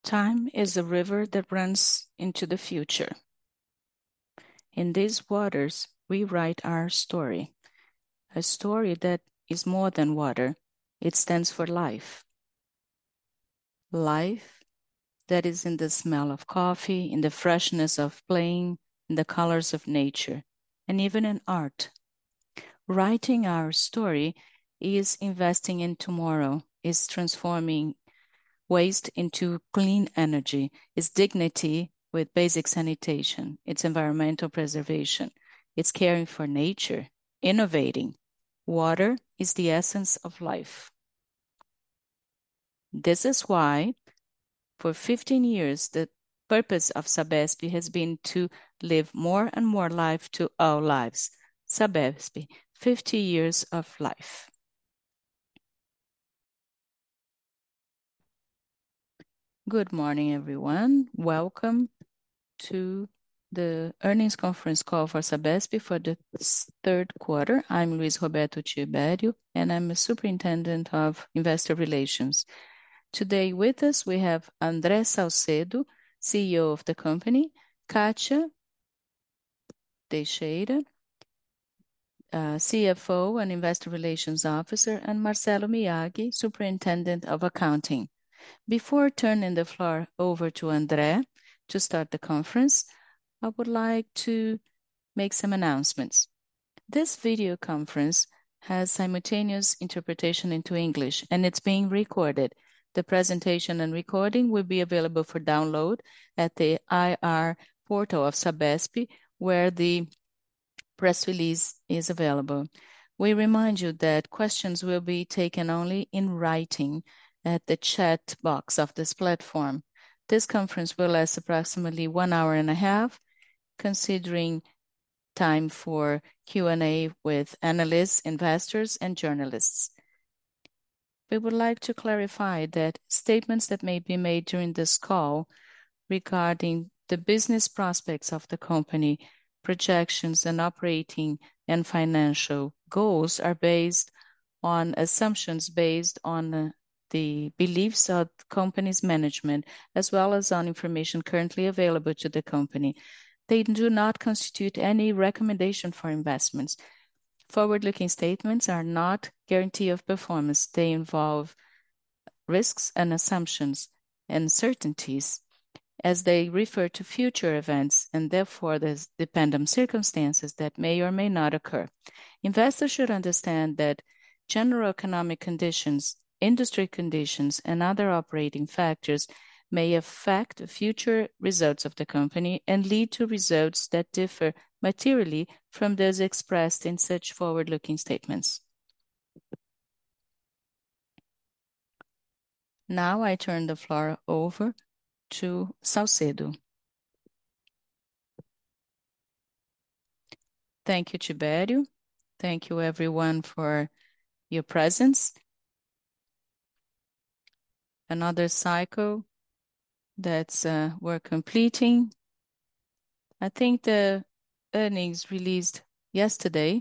Time is a river that runs into the future. In these waters, we write our story, a story that is more than water. It stands for life. Life that is in the smell of coffee, in the freshness of playing, in the colors of nature, and even in art. Writing our story is investing in tomorrow, is transforming waste into clean energy, is dignity with basic sanitation, it's environmental preservation, it's caring for nature, innovating. Water is the essence of life. This is why, for 15 years, the purpose of Sabesp has been to live more and more life to all lives. Sabesp, 50 years of life. Good morning, everyone. Welcome to the earnings conference call for Sabesp for the third quarter. I'm Luis Roberto Tibério, and I'm a superintendent of investor relations. Today with us, we have André Salcedo, CEO of the company, Kátia Teixeira, CFO and Investor Relations Officer, and Marcelo Miyagi, Superintendent of Accounting. Before turning the floor over to André to start the conference, I would like to make some announcements. This video conference has simultaneous interpretation into English, and it's being recorded. The presentation and recording will be available for download at the IR portal of Sabesp, where the press release is available. We remind you that questions will be taken only in writing at the chat box of this platform. This conference will last approximately 1 hour and a half, considering time for Q&A with analysts, investors, and journalists. We would like to clarify that statements that may be made during this call regarding the business prospects of the company, projections, and operating and financial goals are based on assumptions based on the beliefs of the company's management, as well as on information currently available to the company. They do not constitute any recommendation for investments. Forward-looking statements are not guarantee of performance. They involve risks and assumptions and certainties as they refer to future events and therefore depend on circumstances that may or may not occur. Investors should understand that general economic conditions, industry conditions, and other operating factors may affect future results of the company and lead to results that differ materially from those expressed in such forward-looking statements. Now I turn the floor over to Salcedo. Thank you, Tibério. Thank you, everyone, for your presence. Another cycle that's we're completing. I think the earnings released yesterday,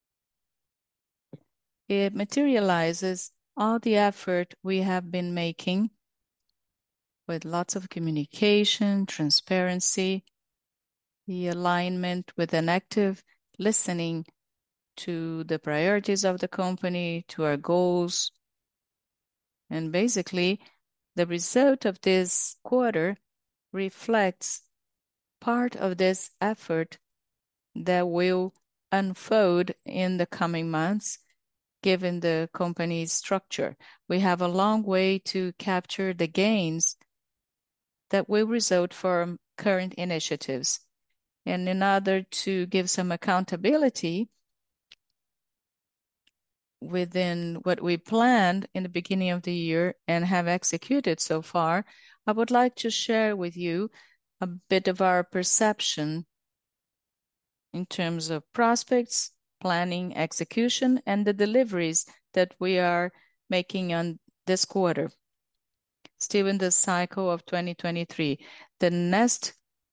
it materializes all the effort we have been making with lots of communication, transparency, the alignment with an active listening to the priorities of the company, to our goals. And basically, the result of this quarter reflects part of this effort that will unfold in the coming months, given the company's structure. We have a long way to capture the gains that will result from current initiatives. And in order to give some accountability within what we planned in the beginning of the year and have executed so far, I would like to share with you a bit of our perception in terms of prospects, planning, execution, and the deliveries that we are making on this quarter. Still in the cycle of 2023. The next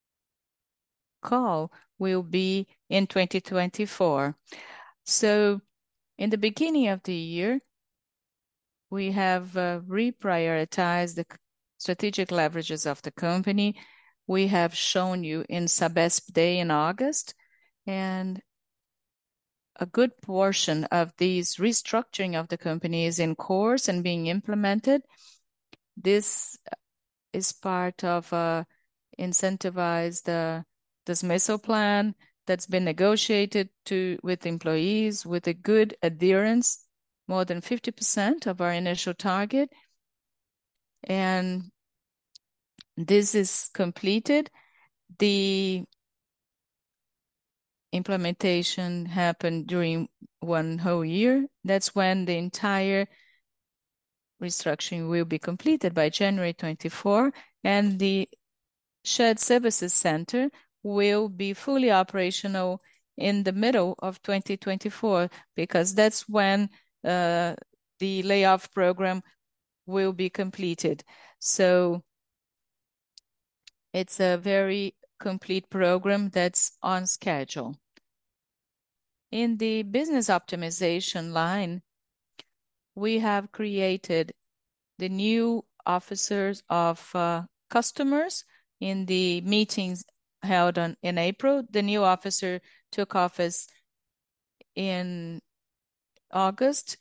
call will be in 2024. So in the beginning of the year, we have reprioritized the strategic leverages of the company. We have shown you in Sabesp Day in August, and a good portion of these restructuring of the company is in course and being implemented. This is part of incentivized dismissal plan that's been negotiated with employees with a good adherence, more than 50% of our initial target. And this is completed. The implementation happened during one whole year. That's when the entire restructuring will be completed by January 24, and the shared services center will be fully operational in the middle of 2024, because that's when the layoff program will be completed. So it's a very complete program that's on schedule. In the business optimization line, we have created the new officers of customers in the meetings held in April. The new officer took office in August.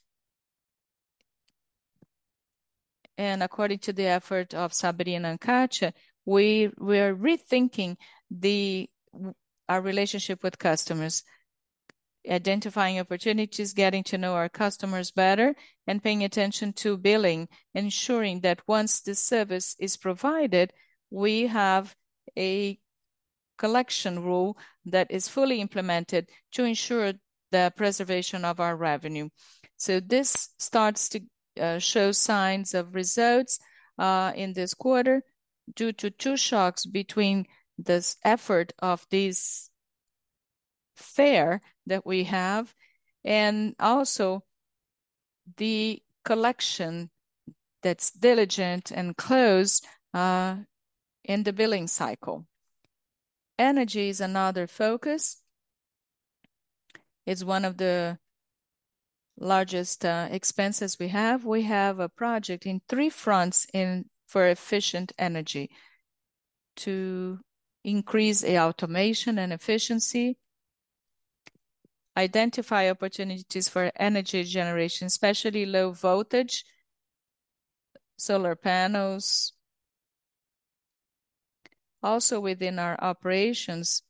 And according to the effort of Sabrina and Katia, we're rethinking our relationship with customers, identifying opportunities, getting to know our customers better, and paying attention to billing, ensuring that once the service is provided, we have a collection rule that is fully implemented to ensure the preservation of our revenue. So this starts to show signs of results in this quarter due to two shocks between this effort of this fair that we have and also the collection that's diligent and close in the billing cycle. Energy is another focus. It's one of the largest expenses we have. We have a project in 3 fronts for efficient energy to increase the automation and efficiency, identify opportunities for energy generation, especially low voltage, solar panels. Also within our operations,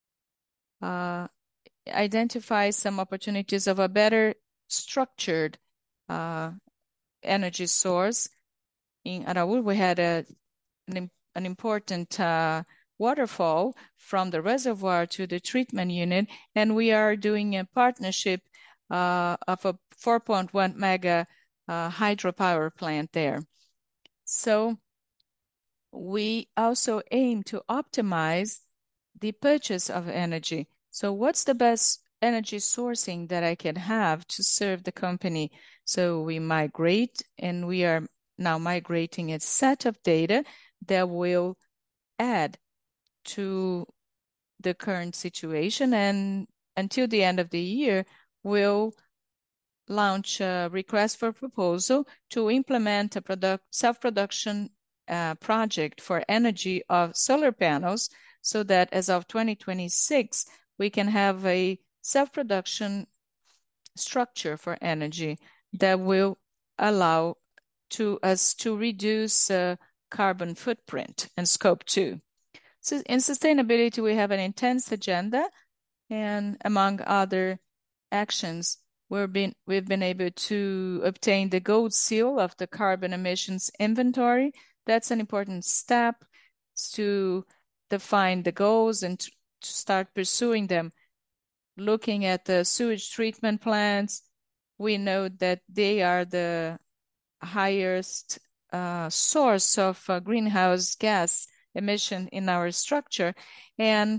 identify some opportunities of a better structured energy source. In Araújo, we had an important waterfall from the reservoir to the treatment unit, and we are doing a partnership of a 4.1 mega hydropower plant there. So we also aim to optimize the purchase of energy. So what's the best energy sourcing that I can have to serve the company? So we migrate, and we are now migrating a set of data that will add to the current situation, and until the end of the year, we'll launch a request for proposal to implement a self-production project for energy of solar panels, so that as of 2026, we can have a self-production structure for energy that will allow us to reduce carbon footprint and scope 2. So in sustainability, we have an intense agenda, and among other actions, we've been able to obtain the gold seal of the carbon emissions inventory. That's an important step to define the goals and to start pursuing them. Looking at the sewage treatment plants, we know that they are the highest source of greenhouse gas emission in our structure, and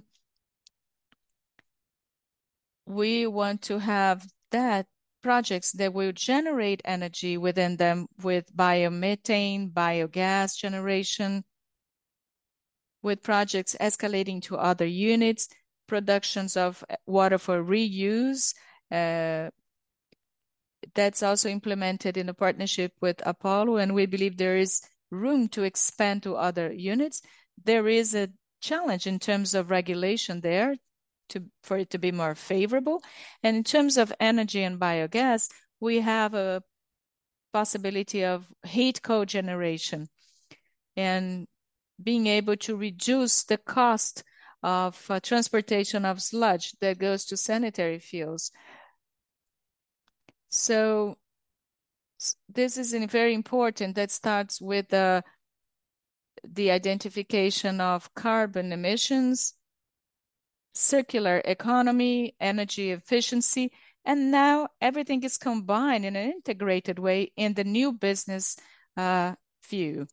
we want to have that projects that will generate energy within them with biomethane, biogas generation, with projects escalating to other units, productions of water for reuse. That's also implemented in a partnership with Apollo, and we believe there is room to expand to other units. There is a challenge in terms of regulation there for it to be more favorable. And in terms of energy and biogas, we have a possibility of heat cogeneration and being able to reduce the cost of transportation of sludge that goes to sanitary fuels. So this is very important. That starts with the identification of carbon emissions, circular economy, energy efficiency, and now everything is combined in an integrated way in the new business view.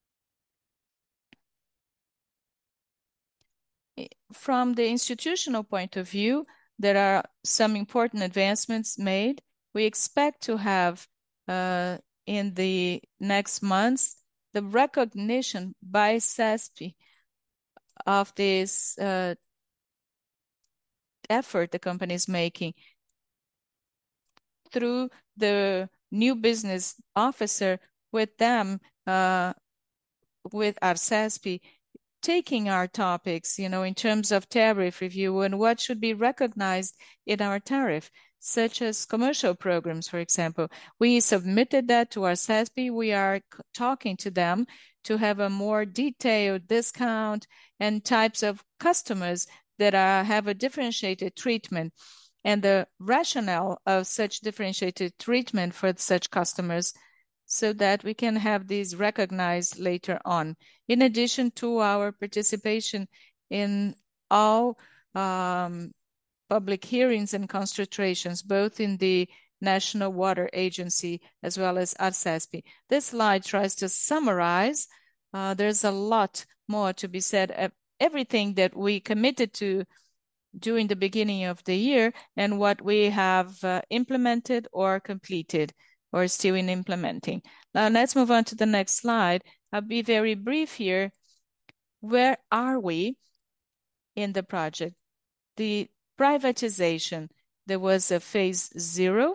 From the institutional point of view, there are some important advancements made. We expect to have in the next months the recognition by CESP of this effort the company is making through the new business officer with them, with ARCESP, taking our topics, in terms of tariff review and what should be recognized in our tariff, such as commercial programs, for example. We submitted that to ARCESP. We are talking to them to have a more detailed discount and types of customers that have a differentiated treatment, and the rationale of such differentiated treatment for such customers, so that we can have these recognized later on. In addition to our participation in all public hearings and consultations, both in the National Water Agency as well as ARCESP. This slide tries to summarize. There's a lot more to be said. Everything that we committed to during the beginning of the year and what we have implemented or completed or still in implementing. Now let's move on to the next slide. I'll be very brief here. Where are we in the project? The privatization, there was a phase 0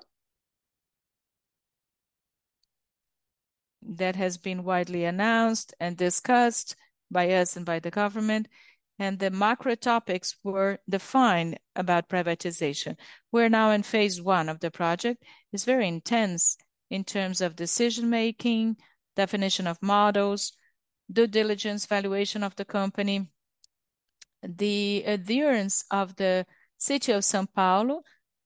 that has been widely announced and discussed by us and by the government, and the macro topics were defined about privatization. We're now in phase 1 of the project. It's very intense in terms of decision-making, definition of models, due diligence, valuation of the company, the adherence of the city of São Paulo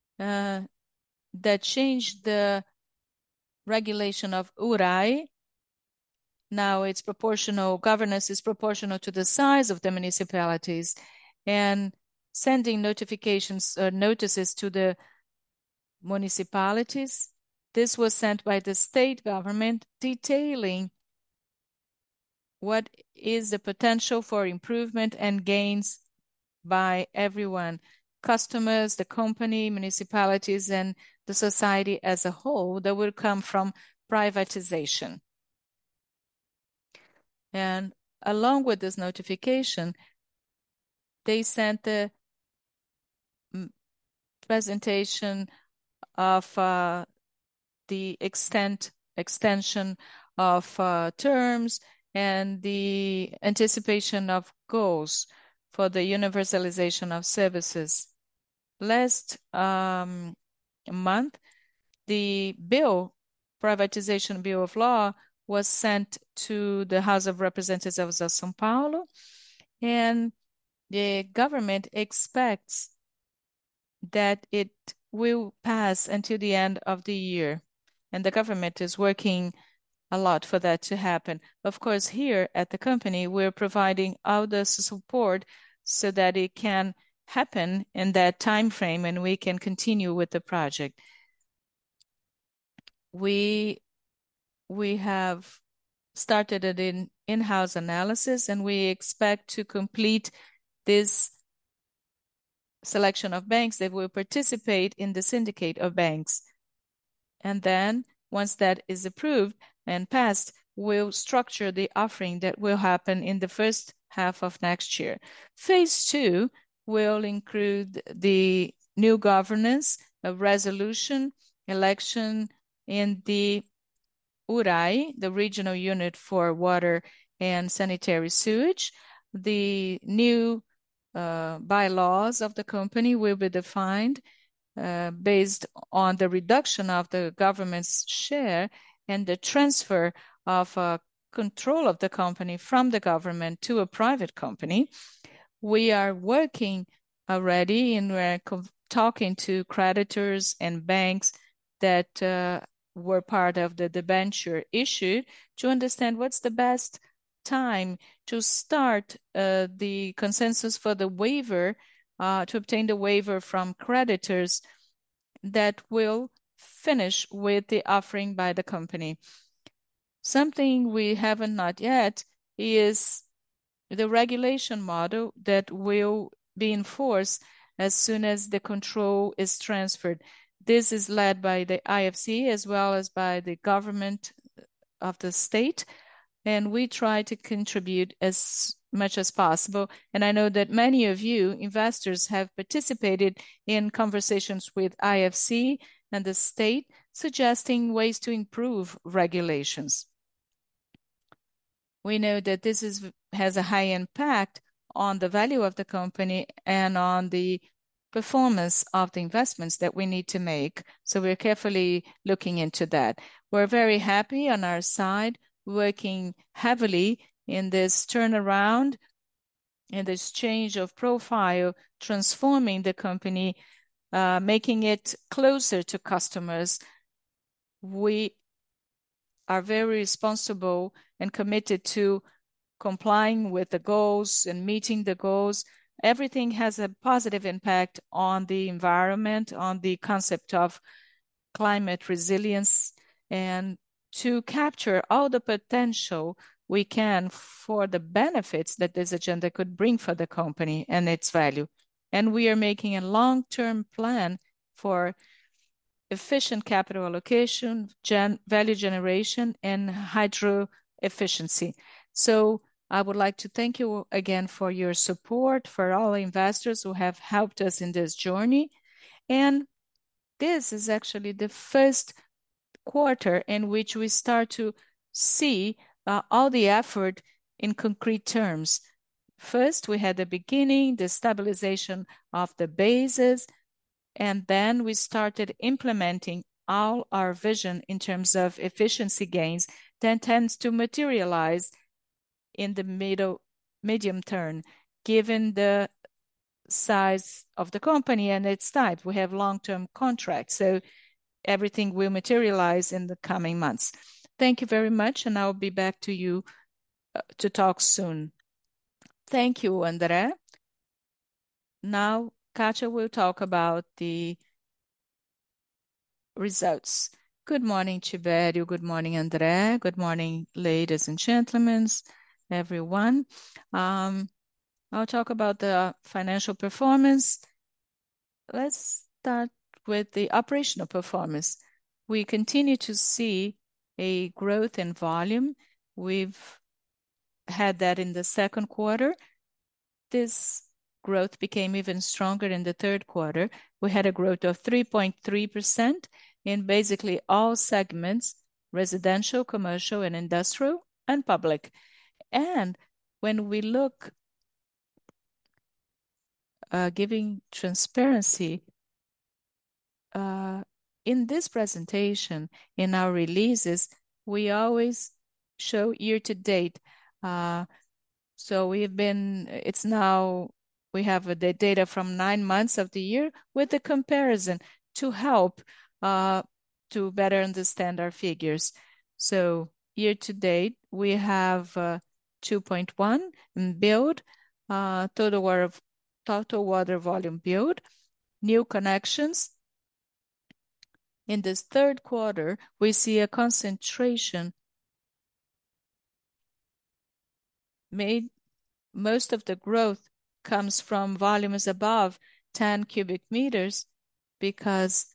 that changed the regulation of URAI. Now it's proportional, governance is proportional to the size of the municipalities, and sending notifications or notices to the municipalities. This was sent by the state government detailing what is the potential for improvement and gains by everyone, customers, the company, municipalities, and the society as a whole that will come from privatization. And along with this notification, they sent the presentation of the extension of terms and the anticipation of goals for the universalization of services. Last month, the privatization bill of law was sent to the House of Representatives of São Paulo, and the government expects that it will pass until the end of the year. And the government is working a lot for that to happen. Of course, here at the company, we're providing all the support so that it can happen in that time frame and we can continue with the project. We have started an in-house analysis, and we expect to complete this selection of banks that will participate in the syndicate of banks. And then, once that is approved and passed, we'll structure the offering that will happen in the first half of next year. Phase 2 will include the new governance, a resolution, election, and the URAI, the regional unit for water and sanitary sewage. The new bylaws of the company will be defined based on the reduction of the government's share and the transfer of control of the company from the government to a private company. We are working already and we're talking to creditors and banks that were part of the debenture issue to understand what's the best time to start the consensus for the waiver, to obtain the waiver from creditors that will finish with the offering by the company. Something we haven't not yet is the regulation model that will be enforced as soon as the control is transferred. This is led by the IFC as well as by the government of the state, and we try to contribute as much as possible. And I know that many of you investors have participated in conversations with IFC and the state, suggesting ways to improve regulations. We know that this has a high impact on the value of the company and on the performance of the investments that we need to make. So we're carefully looking into that. We're very happy on our side, working heavily in this turnaround, in this change of profile, transforming the company, making it closer to customers. We are very responsible and committed to complying with the goals and meeting the goals. Everything has a positive impact on the environment, on the concept of climate resilience, and to capture all the potential we can for the benefits that this agenda could bring for the company and its value. And we are making a long-term plan for efficient capital allocation, value generation, and hydro efficiency. So I would like to thank you again for your support, for all investors who have helped us in this journey. And this is actually the first quarter in which we start to see all the effort in concrete terms. First, we had the beginning, the stabilization of the bases, and then we started implementing all our vision in terms of efficiency gains that tends to materialize in the medium term, given the size of the company and its type. We have long-term contracts, so everything will materialize in the coming months. Thank you very much, and I'll be back to you to talk soon. Thank you, André. Now, Katia will talk about the results. Good morning, Tibério. Good morning, André. Good morning, ladies and gentlemen, everyone. I'll talk about the financial performance. Let's start with the operational performance. We continue to see a growth in volume. We've had that in the second quarter. This growth became even stronger in the third quarter. We had a growth of 3.3% in basically all segments: residential, commercial, and industrial, and public. And when we look, giving transparency, in this presentation, in our releases, we always show year to date. So we have the data from 9 months of the year with the comparison to help to better understand our figures. So year to date, we have 2.1 in build, total water volume build, new connections. In this third quarter, we see a concentration made. Most of the growth comes from volumes above 10 cubic meters, because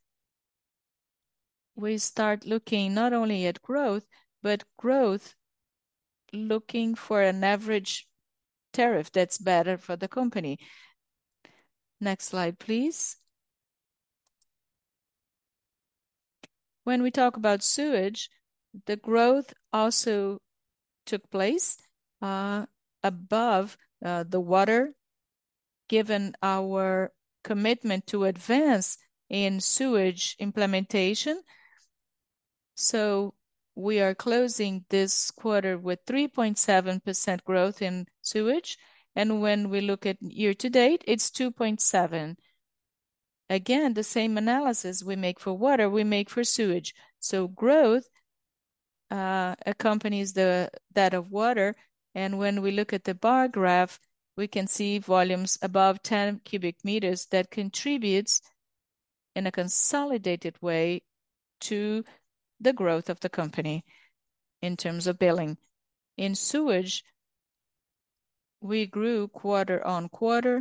we start looking not only at growth, but growth looking for an average tariff that's better for the company. Next slide, please. When we talk about sewage, The growth also took place above the water, given our commitment to advance in sewage implementation. So we are closing this quarter with 3.7% growth in sewage. And when we look at year to date, it's 2.7. Again, the same analysis we make for water, we make for sewage. So growth accompanies that of water. And when we look at the bar graph, we can see volumes above 10 cubic meters that contributes in a consolidated way to the growth of the company in terms of billing. In sewage, we grew quarter on quarter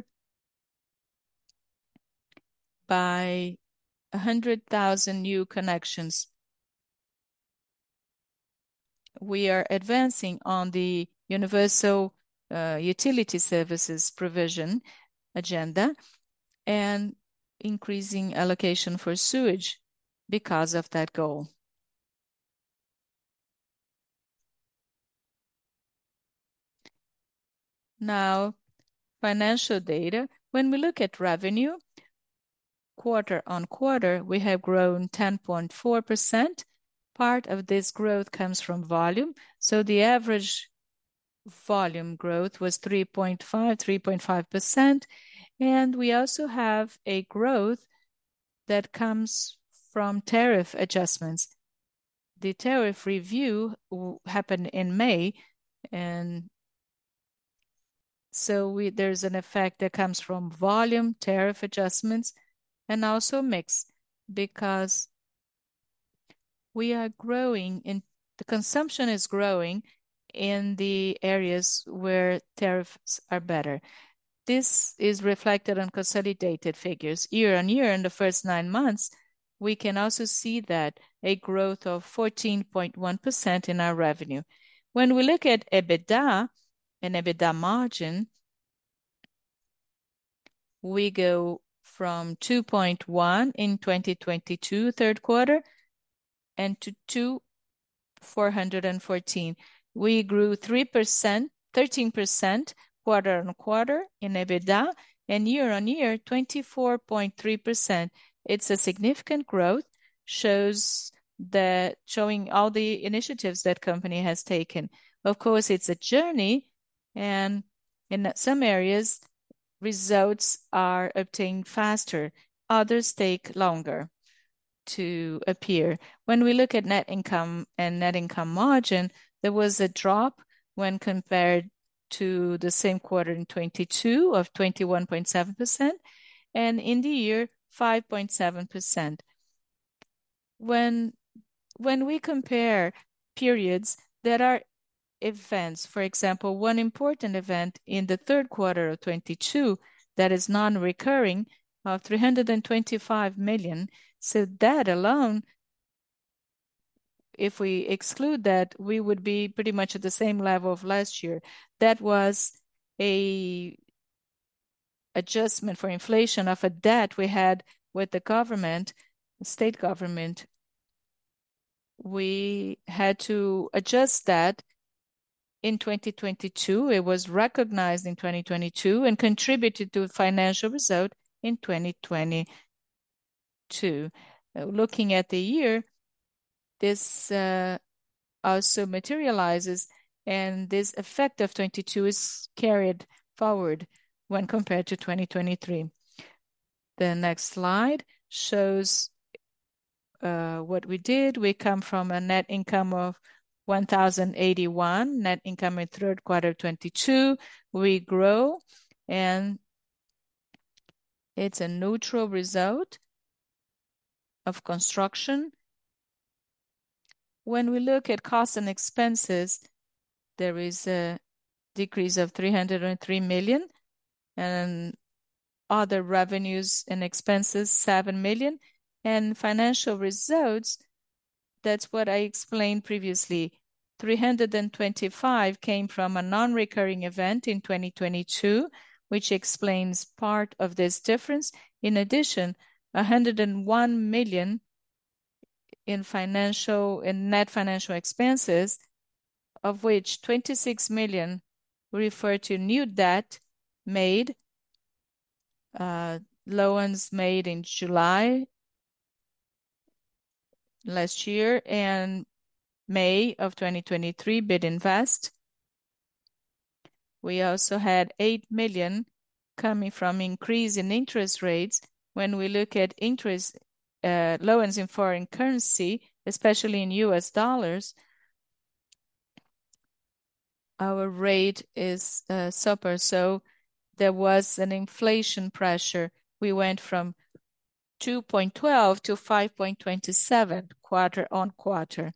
by 100,000 new connections. We are advancing on the universal utility services provision agenda and increasing allocation for sewage because of that goal. Now, financial data. When we look at revenue, quarter on quarter, we have grown 10.4%. Part of this growth comes from volume. So the average volume growth was 3.5%. And we also have a growth that comes from tariff adjustments. The tariff review happened in May, and so there's an effect that comes from volume, tariff adjustments, and also mix, because we are growing in the consumption is growing in the areas where tariffs are better. This is reflected on consolidated figures. Year on year, in the first 9 months, we can also see that a growth of 14.1% in our revenue. When we look at EBITDA and EBITDA margin, we go from 2.1 in 2022 third quarter and to 414. We grew 3%, 13% quarter on quarter in EBITDA, and year on year, 24.3%. It's a significant growth, showing all the initiatives that company has taken. Of course, it's a journey, and in some areas, results are obtained faster. Others take longer to appear. When we look at net income and net income margin, there was a drop when compared to the same quarter in 2022 of 21.7%, and in the year, 5.7%. When we compare periods, there are events. For example, one important event in the third quarter of 2022 that is non-recurring of 325 million. So that alone, if we exclude that, we would be pretty much at the same level of last year. That was a adjustment for inflation of a debt we had with the government, the state government. We had to adjust that in 2022. It was recognized in 2022 and contributed to financial result in 2022. Looking at the year, this also materializes, and this effect of 22 is carried forward when compared to 2023. The next slide shows what we did. We come from a net income of 1,081, net income in third quarter 22. We grow, and it's a neutral result of construction. When we look at costs and expenses, there is a decrease of 303 million, and other revenues and expenses, 7 million. And financial results, that's what I explained previously. 325 came from a non-recurring event in 2022, which explains part of this difference. In addition, 101 million in net financial expenses, of which 26 million refer to new debt made, loans made in July last year and May of 2023, BidInvest. We also had 8 million coming from increase in interest rates. When we look at interest loans in foreign currency, especially in US dollars, our rate is super. So there was an inflation pressure. We went from 2.12 to 5.27 quarter on quarter.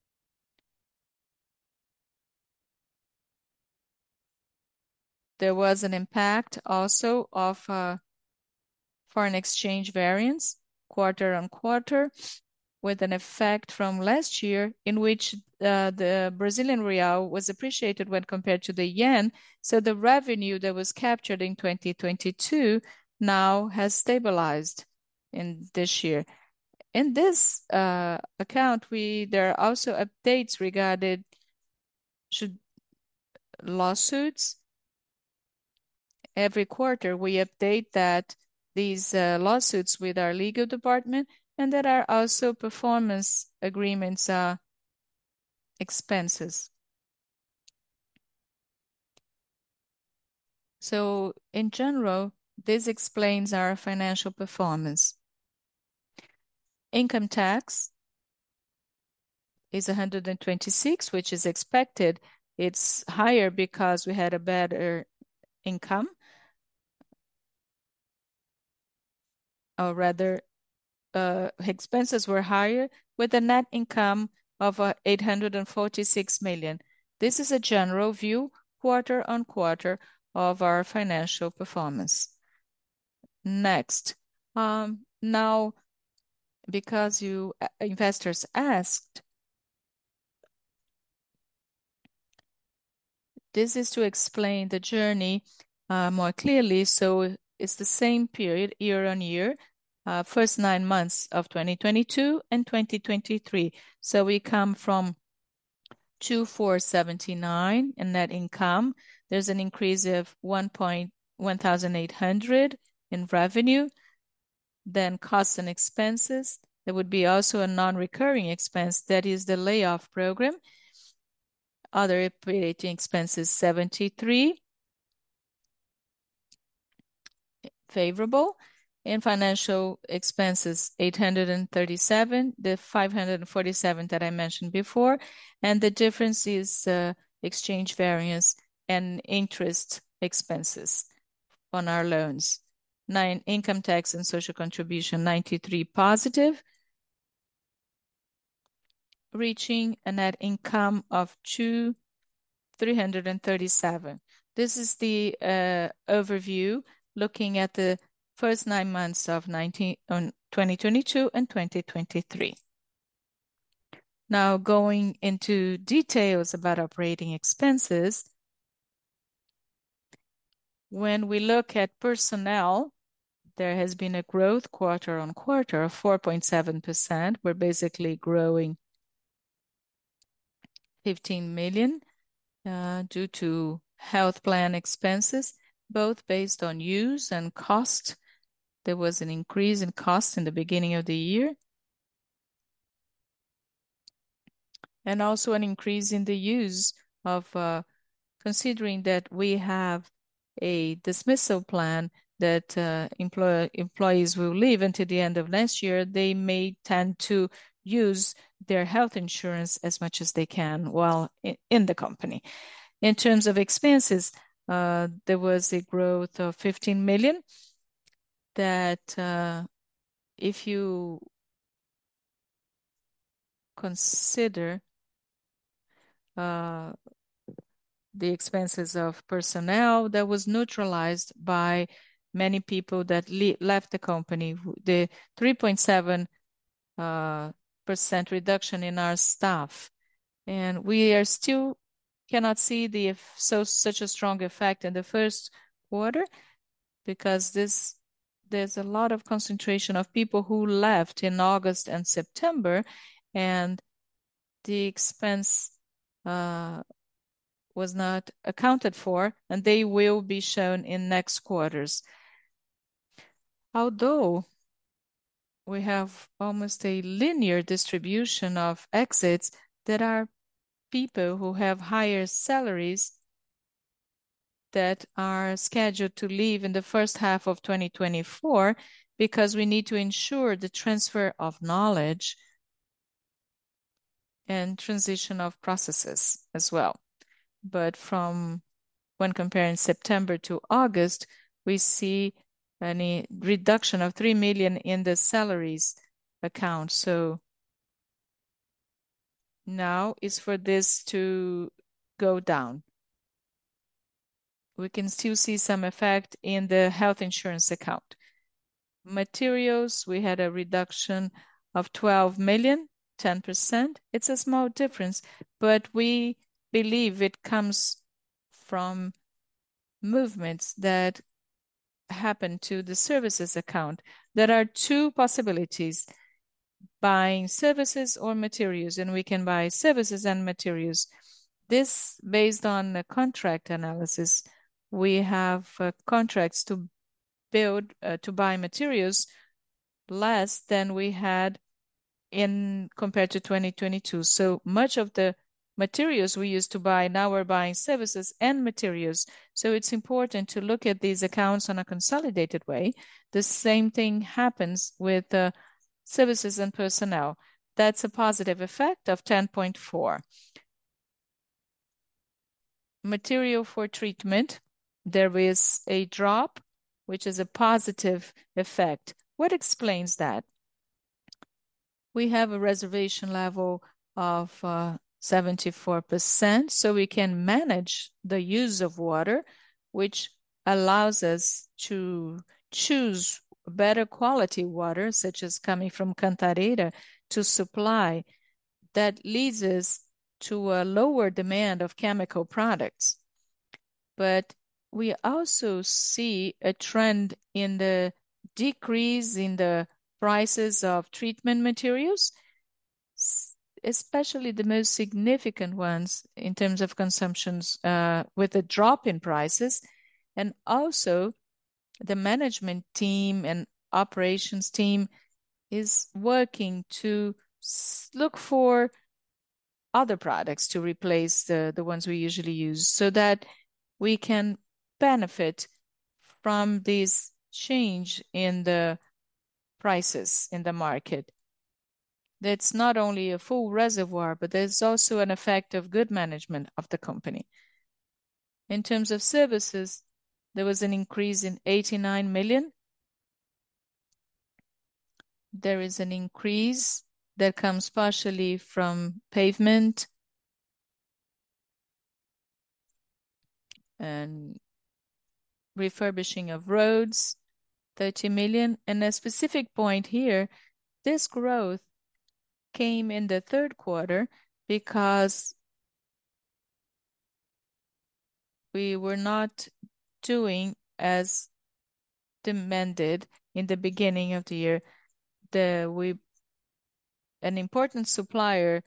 There was an impact also of foreign exchange variance quarter on quarter, with an effect from last year in which the Brazilian real was appreciated when compared to the yen. So the revenue that was captured in 2022 now has stabilized in this year. In this account, there are also updates regarding lawsuits. Every quarter, we update these lawsuits with our legal department, and there are also performance agreements expenses. So in general, this explains our financial performance. Income tax is 126, which is expected. It's higher because we had a better income, or rather, expenses were higher with a net income of 846 million. This is a general view, quarter on quarter, of our financial performance. Next, now, because you investors asked, this is to explain the journey more clearly. So it's the same period year on year, first 9 months of 2022 and 2023. So we come from 2,479 in net income. There's an increase of 1,800 in revenue. Then costs and expenses. There would be also a non-recurring expense, that is the layoff program. Other operating expenses, 73. Favorable. In financial expenses, 837, the 547 that I mentioned before, and the difference is exchange variance and interest expenses on our loans. 9, income tax and social contribution, 93 positive, reaching a net income of 2,337. This is the overview looking at the first 9 months of 2022 and 2023. Now going into details about operating expenses. When we look at personnel, there has been a growth quarter on quarter of 4.7%. We're basically growing 15 million due to health plan expenses, both based on use and cost. There was an increase in cost in the beginning of the year, and also an increase in the use of, considering that we have a dismissal plan that employees will leave until the end of next year, they may tend to use their health insurance as much as they can while in the company. In terms of expenses, there was a growth of 15 million that if you consider the expenses of personnel, that was neutralized by many people that left the company. The 3.7% reduction in our staff, and we are still cannot see such a strong effect in the first quarter because there's a lot of concentration of people who left in August and September, and the expense was not accounted for, and they will be shown in next quarters. Although we have almost a linear distribution of exits, there are people who have higher salaries that are scheduled to leave in the first half of 2024 because we need to ensure the transfer of knowledge and transition of processes as well. But from when comparing September to August, we see a reduction of 3 million in the salaries account. So now is for this to go down. We can still see some effect in the health insurance account. Materials, we had a reduction of 12 million, 10%. It's a small difference, but we believe it comes from movements that happen to the services account. There are two possibilities: buying services or materials, and we can buy services and materials. This based on the contract analysis. We have contracts to buy materials less than we had in compared to 2022. So much of the materials we used to buy, now we're buying services and materials. So it's important to look at these accounts on a consolidated way. The same thing happens with services and personnel. That's a positive effect of 10.4. Material for treatment, there is a drop, which is a positive effect. What explains that? We have a reservation level of 74%, so we can manage the use of water, which allows us to choose better quality water, such as coming from Cantareira, to supply. That leads us to a lower demand of chemical products. But we also see a trend in the decrease in the prices of treatment materials, especially the most significant ones in terms of consumptions, with a drop in prices. And also the management team and operations team is working to look for other products to replace the ones we usually use, so that we can benefit from this change in the prices in the market. That's not only a full reservoir, but there's also an effect of good management of the company. In terms of services, there was an increase in 89 million. There is an increase that comes partially from pavement and refurbishing of roads, 30 million. And a specific point here, this growth came in the third quarter because we were not doing as demanded in the beginning of the year. An important supplier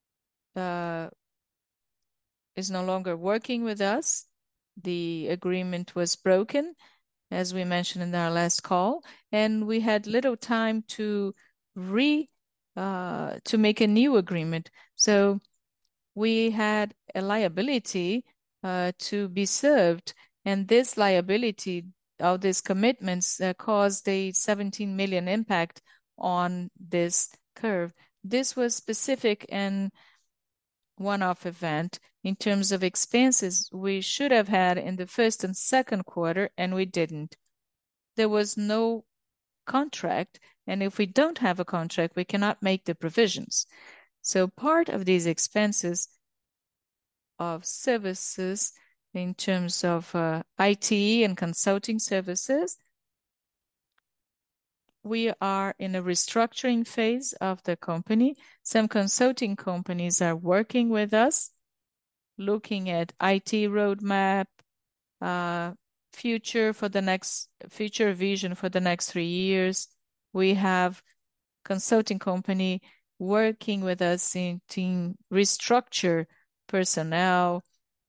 is no longer working with us. The agreement was broken, as we mentioned in our last call, and we had little time to make a new agreement. So we had a liability to be served, and this liability, all these commitments, caused a 17 million impact on this curve. This was specific and one-off event. In terms of expenses, we should have had in the first and second quarter, and we didn't. There was no contract, and if we don't have a contract, we cannot make the provisions. So part of these expenses of services in terms of IT and consulting services, we are in a restructuring phase of the company. Some consulting companies are working with us, looking at IT roadmap, future vision for the next 3 years. We have consulting company working with us in to restructure personnel.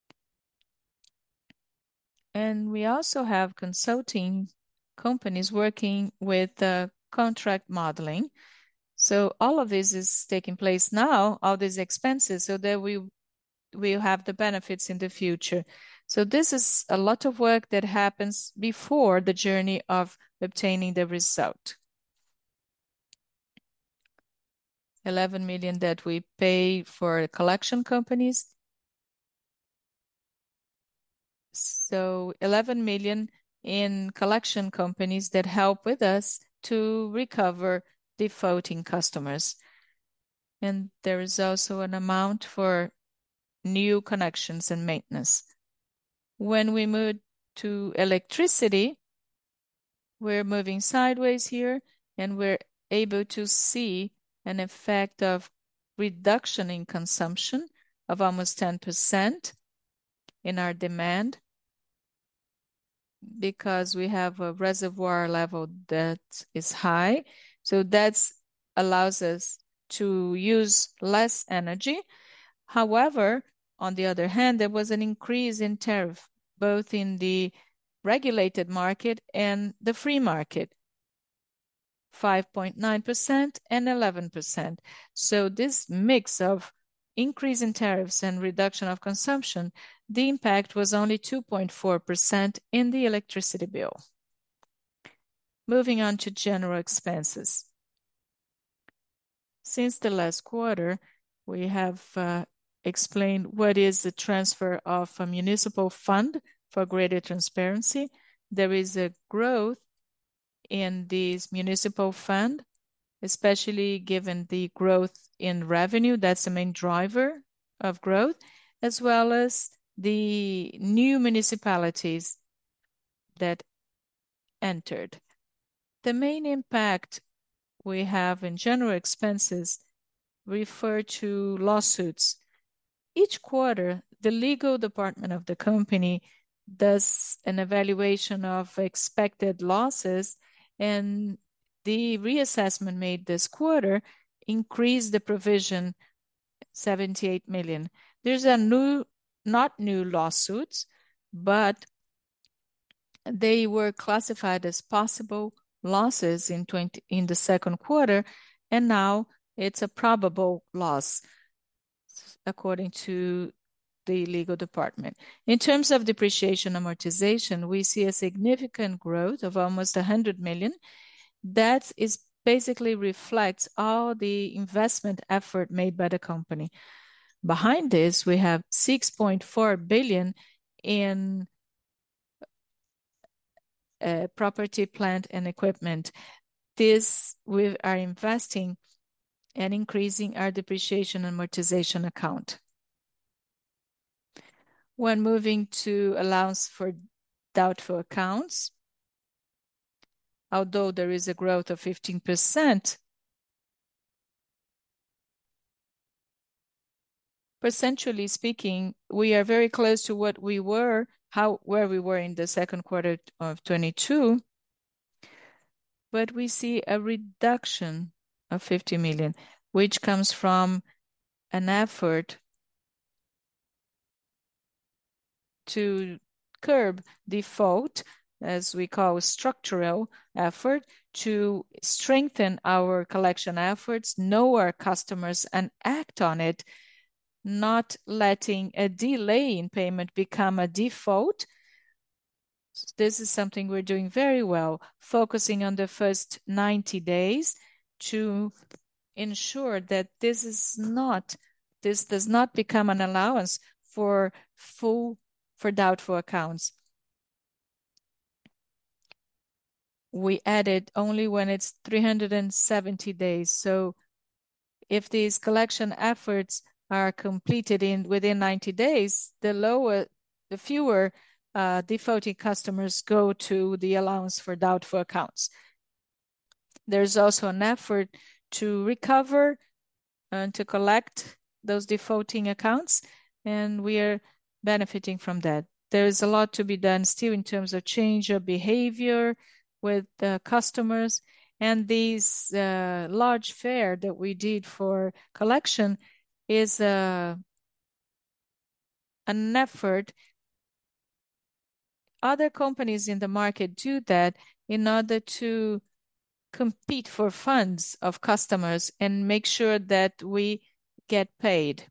And we also have consulting companies working with contract modeling. So all of this is taking place now, all these expenses, so that we'll have the benefits in the future. So this is a lot of work that happens before the journey of obtaining the result. 11 million that we pay for collection companies. So 11 million in collection companies that help with us to recover defaulting customers. And there is also an amount for new connections and maintenance. When we move to electricity, we're moving sideways here, and we're able to see an effect of reduction in consumption of almost 10% in our demand, because we have a reservoir level that is high. So that allows us to use less energy. However, on the other hand, there was an increase in tariff, both in the regulated market and the free market, 5.9% and 11%. So this mix of increase in tariffs and reduction of consumption, the impact was only 2.4% in the electricity bill. Moving on to general expenses. Since the last quarter, we have explained what is the transfer of a municipal fund for greater transparency. There is a growth in this municipal fund, especially given the growth in revenue. That's the main driver of growth, as well as the new municipalities that entered. The main impact we have in general expenses refer to lawsuits. Each quarter, the legal department of the company does an evaluation of expected losses, and the reassessment made this quarter increased the provision 78 million. There's not new lawsuits, but they were classified as possible losses in the second quarter, and now it's a probable loss, according to the legal department. In terms of depreciation amortization, we see a significant growth of almost 100 million. That is basically reflects all the investment effort made by the company. Behind this, we have 6.4 billion in property, plant, and equipment. This, we are investing and increasing our depreciation amortization account. When moving to allowance for doubtful accounts, although there is a growth of 15%, percentually speaking, we are very close to what we were, where we were in the second quarter of 22, but we see a reduction of 50 million, which comes from an effort to curb default, as we call structural effort, to strengthen our collection efforts, know our customers, and act on it, not letting a delay in payment become a default. This is something we're doing very well, focusing on the first 90 days to ensure that this does not become an allowance for doubtful accounts. We add it only when it's 370 days. So if these collection efforts are completed within 90 days, the fewer defaulting customers go to the allowance for doubtful accounts. There's also an effort to recover and to collect those defaulting accounts, and we are benefiting from that. There is a lot to be done still in terms of change of behavior with the customers, And this large fair that we did for collection is an effort. Other companies in the market do that in order to compete for funds of customers and make sure that we get paid.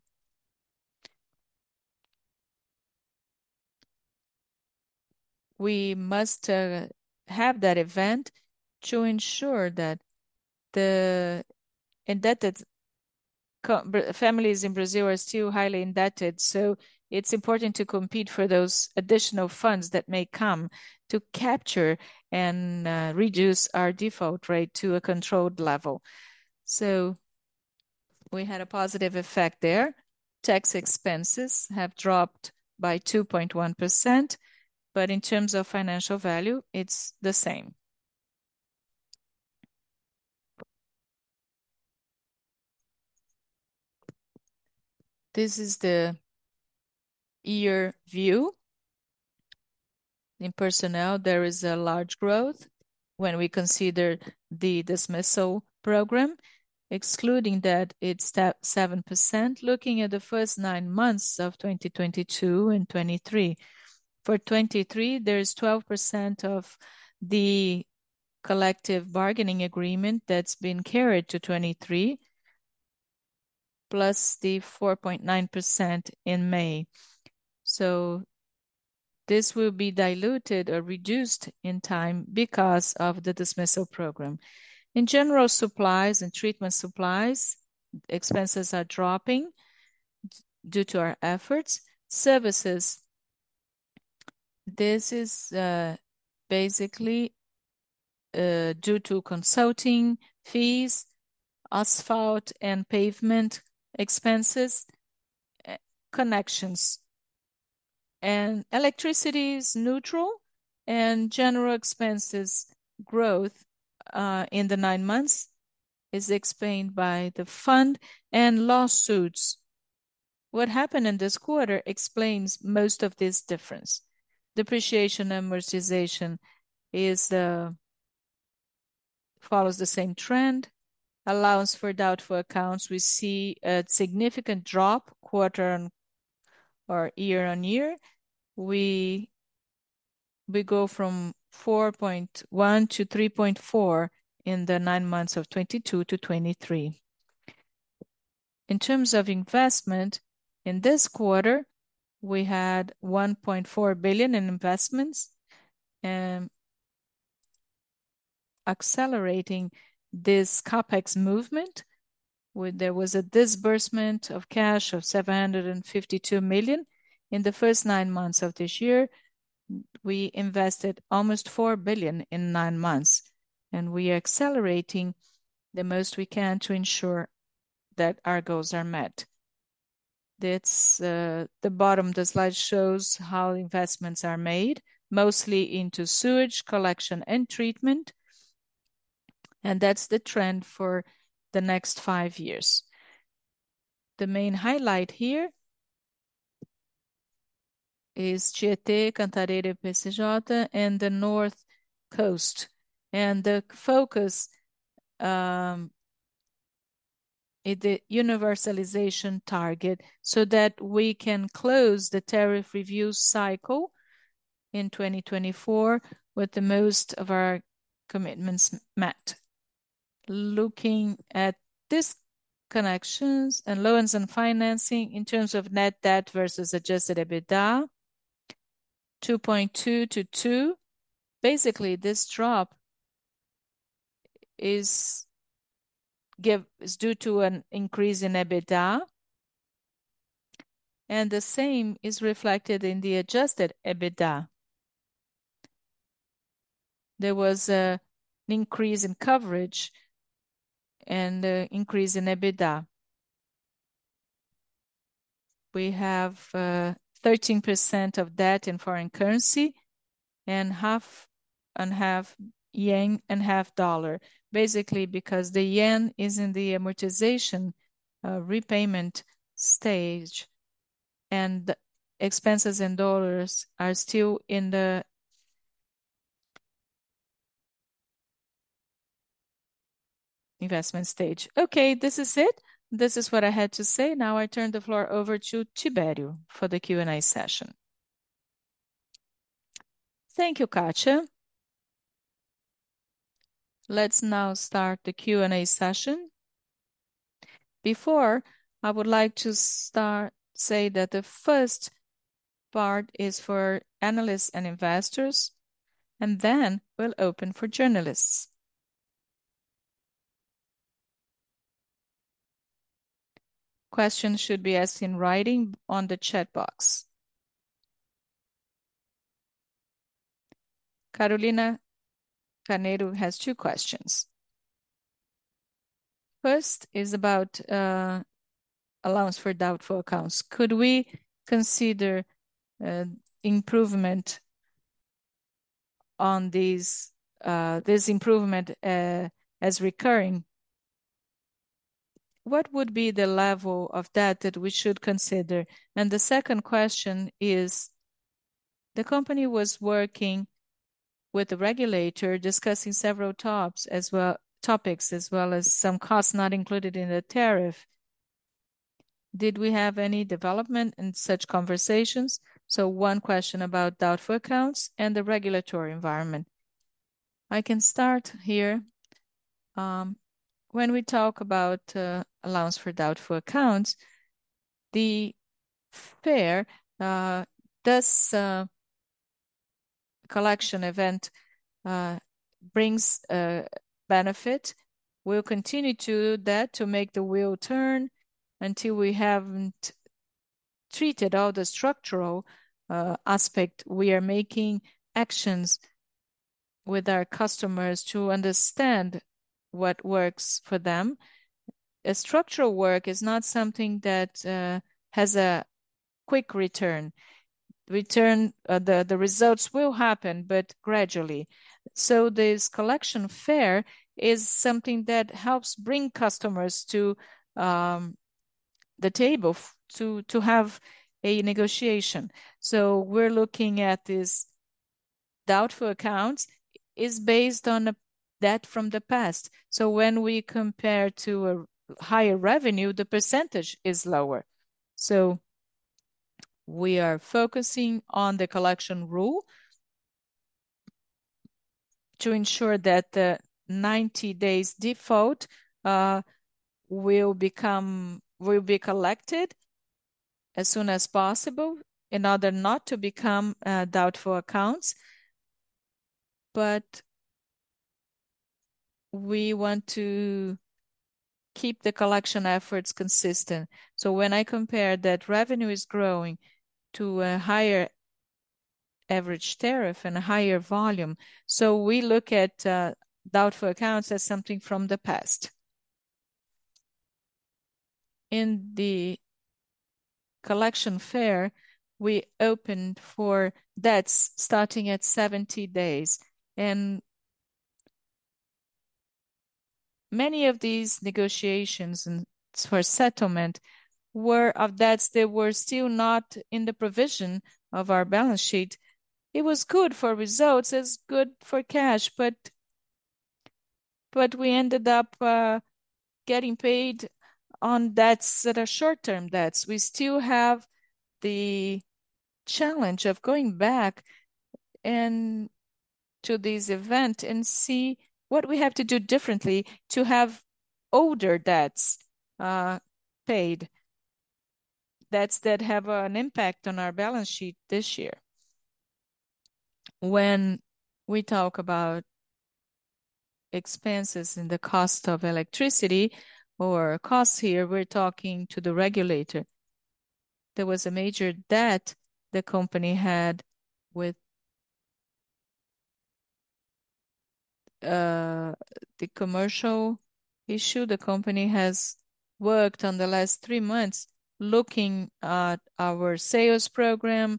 We must have that event to ensure that the indebted families in Brazil are still highly indebted. So it's important to compete for those additional funds that may come to capture and reduce our default rate to a controlled level. So we had a positive effect there. Tax expenses have dropped by 2.1%, but in terms of financial value, it's the same. This is the year view. In personnel, there is a large growth when we consider the dismissal program. Excluding that, it's 7%. Looking at the first 9 months of 2022 and 23. For 23, there's 12% of the collective bargaining agreement that's been carried to 23, plus the 4.9% in May. So this will be diluted or reduced in time because of the dismissal program. In general supplies and treatment supplies, expenses are dropping due to our efforts. Services, this is basically due to consulting fees, asphalt and pavement expenses, connections. And electricity is neutral, and general expenses growth in the 9 months is explained by the fund and lawsuits. What happened in this quarter explains most of this difference. Depreciation amortization is follows the same trend. Allowance for doubtful accounts, we see a significant drop quarter on or year on year. We go from 4.1 to 3.4 in the 9 months of 22 to 23. In terms of investment, in this quarter, we had 1.4 billion in investments, and accelerating this CapEx movement. There was a disbursement of cash of 752 million. In the first 9 months of this year, we invested almost 4 billion in 9 months, and we are accelerating the most we can to ensure that our goals are met. That's the bottom of the slide shows how investments are made, mostly into sewage collection and treatment, and that's the trend for the next 5 years. The main highlight here is Tietê, Cantareira, PCJ, and the North Coast. And the focus is the universalization target so that we can close the tariff review cycle in 2024 with the most of our commitments met. Looking at this connections and loans and financing in terms of net debt versus adjusted EBITDA, 2.2 to 2. Basically, this drop is due to an increase in EBITDA, and the same is reflected in the adjusted EBITDA. There was an increase in coverage and an increase in EBITDA. We have 13% of debt in foreign currency and half yen and half dollar, basically because the yen is in the amortization repayment stage, and the expenses in dollars are still in the investment stage. Okay, this is it. This is what I had to say. Now I turn the floor over to Tibério for the Q&A session. Thank you, Katia. Let's now start the Q&A session. Before, I would like to say that the first part is for analysts and investors, and then we'll open for journalists. Questions should be asked in writing on the chat box. Carolina Carneiro has 2 questions. First is about allowance for doubtful accounts. Could we consider improvement on this improvement as recurring? What would be the level of debt that we should consider? And the second question is, the company was working with the regulator discussing several topics as well as some costs not included in the tariff. Did we have any development in such conversations? So one question about doubtful accounts and the regulatory environment. I can start here. When we talk about allowance for doubtful accounts, the fair does collection event brings benefit. We'll continue to do that to make the wheel turn until we haven't treated all the structural aspect. We are making actions with our customers to understand what works for them. A structural work is not something that has a quick return. The results will happen, but gradually. So this collection fair is something that helps bring customers to the table to have a negotiation. So we're looking at this doubtful accounts is based on a debt from the past. So when we compare to a higher revenue, the percentage is lower. So we are focusing on the collection rule to ensure that the 90 days default will be collected as soon as possible in order not to become doubtful accounts. But we want to keep the collection efforts consistent. So when I compare that revenue is growing to a higher average tariff and a higher volume, so we look at doubtful accounts as something from the past. In the collection fair, we opened for debts starting at 70 days. And many of these negotiations and for settlement were of debts that were still not in the provision of our balance sheet. It was good for results, it's good for cash, but we ended up getting paid on debts that are short-term debts. We still have the challenge of going back and to this event and see what we have to do differently to have older debts paid, debts that have an impact on our balance sheet this year. When we talk about expenses in the cost of electricity or costs here, we're talking to the regulator. There was a major debt the company had with the commercial issue. The company has worked on the last 3 months looking at our sales program,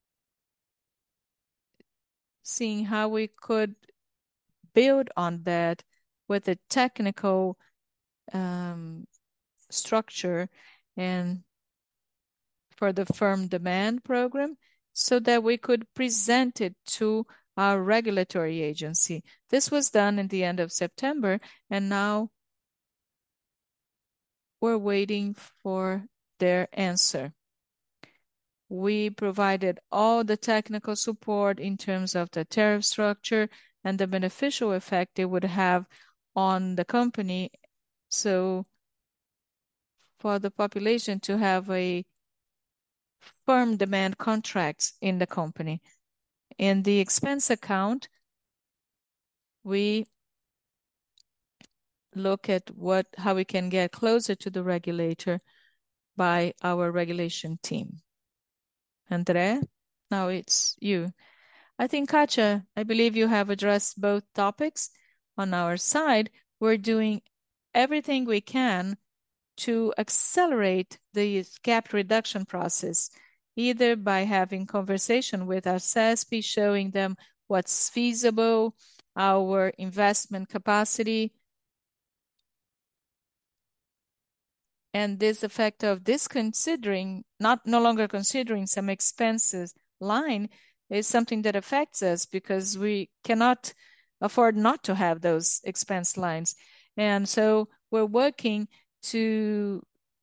seeing how we could build on that with a technical structure and for the firm demand program so that we could present it to our regulatory agency. This was done in the end of September, and now we're waiting for their answer. We provided all the technical support in terms of the tariff structure and the beneficial effect it would have on the company. So for the population to have a firm demand contracts in the company. In the expense account, we look at how we can get closer to the regulator by our regulation team. André, now it's you. I think, Katia, I believe you have addressed both topics. On our side, we're doing everything we can to accelerate the gap reduction process, either by having conversation with our CESP, showing them what's feasible, our investment capacity, and this effect of disconsidering, no longer considering some expenses line is something that affects us because we cannot afford not to have those expense lines. And so we're working to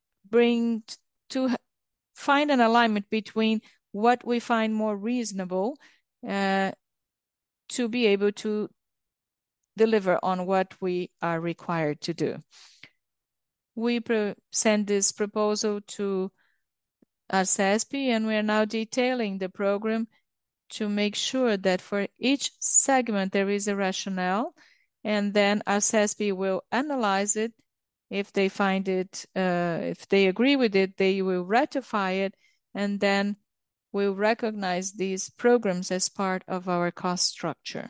find an alignment between what we find more reasonable to be able to deliver on what we are required to do. We send this proposal to our CESP, and we are now detailing the program to make sure that for each segment there is a rationale, and then our CESP will analyze it. If they find it, if they agree with it, they will ratify it, and then we'll recognize these programs as part of our cost structure.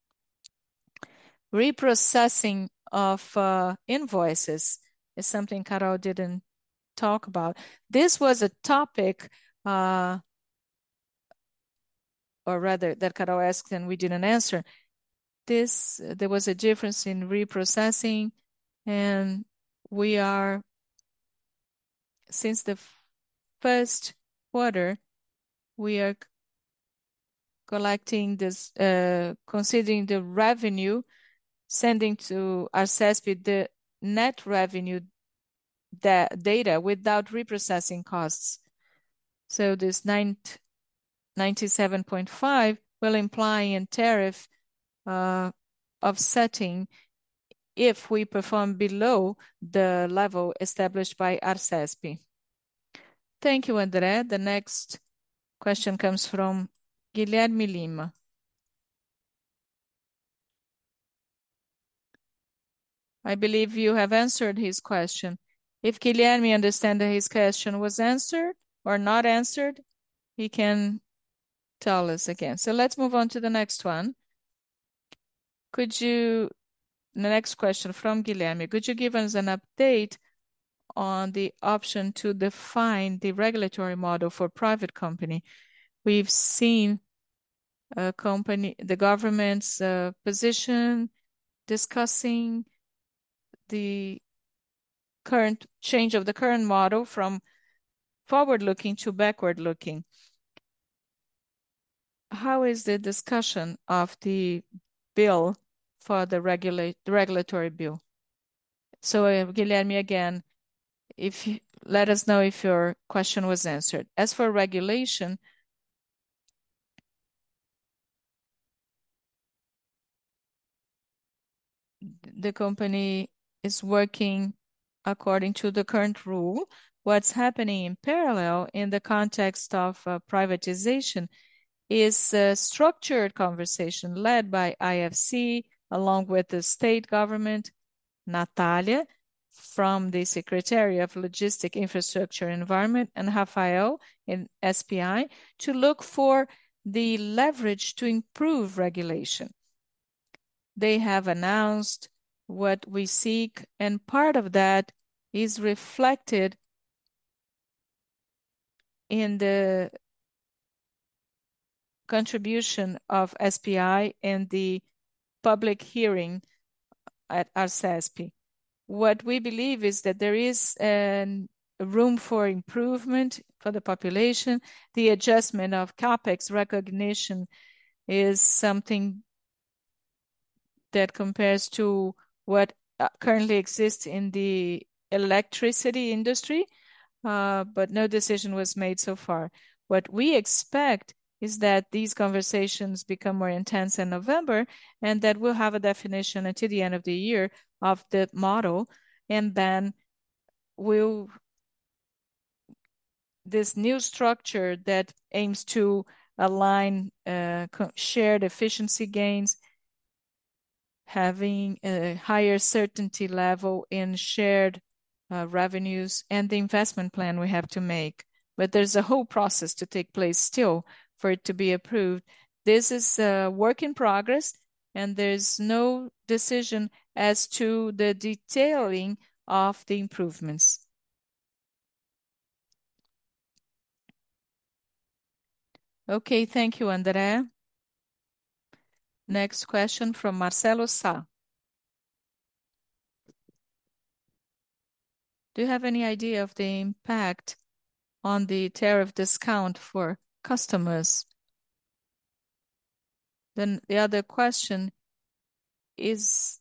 Reprocessing of invoices is something Carol didn't talk about. This was a topic, or rather, that Carol asked and we didn't answer. There was a difference in reprocessing, and we are, since the first quarter, we are collecting this, considering the revenue, sending to our CESP the net revenue data without reprocessing costs. So this 97.5 will imply in tariff offsetting if we perform below the level established by our CESP. Thank you, André. The next question comes from Guilherme Lima. I believe you have answered his question. If Guilherme understands that his question was answered or not answered, he can tell us again. So let's move on to the next one. The next question from Guilherme, could you give us an update on the option to define the regulatory model for private company? We've seen the government's position discussing the current change of the current model from forward-looking to backward-looking. How is the discussion of the bill for the regulatory bill? So Guilherme, again, let us know if your question was answered. As for regulation, the company is working according to the current rule. What's happening in parallel in the context of privatization is a structured conversation led by IFC along with the state government, Natalia from the Secretary of Logistic Infrastructure Environment, and Rafael in SPI to look for the leverage to improve regulation. They have announced what we seek, and part of that is reflected in the contribution of SPI and the public hearing at our CESP. What we believe is that there is room for improvement for the population. The adjustment of CAPEX recognition is something that compares to what currently exists in the electricity industry, but no decision was made so far. What we expect is that these conversations become more intense in November, and that we'll have a definition until the end of the year of the model, and then this new structure that aims to align shared efficiency gains, having a higher certainty level in shared revenues, and the investment plan we have to make. But there's a whole process to take place still for it to be approved. This is a work in progress, and there's no decision as to the detailing of the improvements. Okay, thank you, André. Next question from Marcelo Sá. Do you have any idea of the impact on the tariff discount for customers? Then the other question is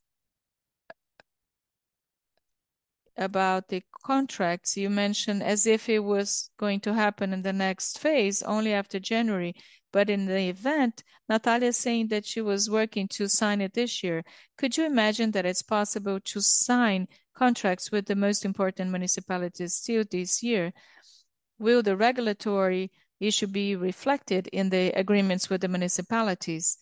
about the contracts. You mentioned as if it was going to happen in the next phase, only after January. But in the event, Natalia is saying that she was working to sign it this year. Could you imagine that it's possible to sign contracts with the most important municipalities still this year? Will the regulatory issue be reflected in the agreements with the municipalities?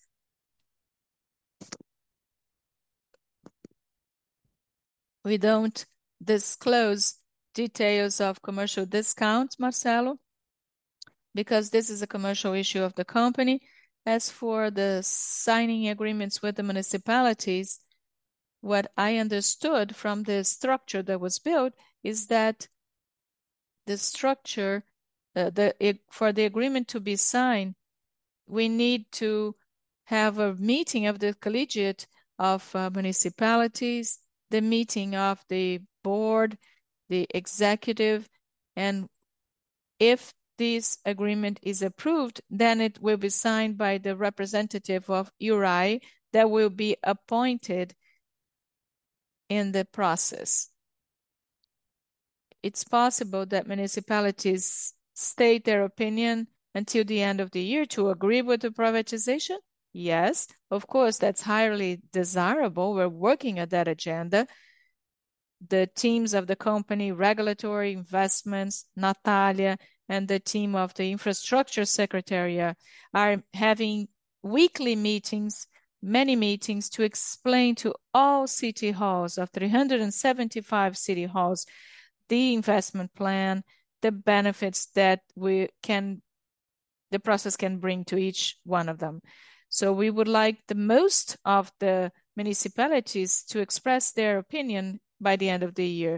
We don't disclose details of commercial discounts, Marcelo, because this is a commercial issue of the company. As for the signing agreements with the municipalities, what I understood from the structure that was built is that the structure, for the agreement to be signed, we need to have a meeting of the collegiate of municipalities, the meeting of the board, the executive, and if this agreement is approved, then it will be signed by the representative of URAI that will be appointed in the process. It's possible that municipalities state their opinion until the end of the year to agree with the privatization. Yes, of course, that's highly desirable. We're working at that agenda. The teams of the company, regulatory investments, Natalia, and the team of the infrastructure secretariat are having weekly meetings, many meetings to explain to all city halls of 375 city halls the investment plan, the benefits that the process can bring to each one of them. So we would like the most of the municipalities to express their opinion by the end of the year.